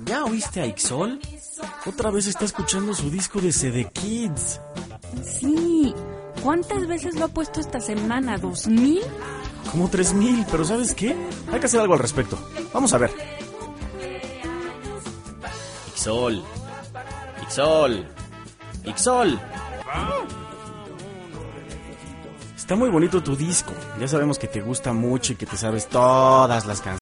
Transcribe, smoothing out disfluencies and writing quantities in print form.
¿Ya oíste a Ixol? Otra vez está escuchando su disco de CD Kids. Sí. ¿Cuántas veces lo ha puesto esta semana? ¿2000? Como 3000, pero ¿sabes qué? Hay que hacer algo al respecto. Vamos a ver. Ixol. Ixol. Ixol. Está muy bonito tu disco. Ya sabemos que te gusta mucho y que te sabes todas las canciones.